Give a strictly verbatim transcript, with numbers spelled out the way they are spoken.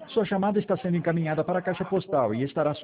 Sua chamada está sendo encaminhada para a caixa postal e estará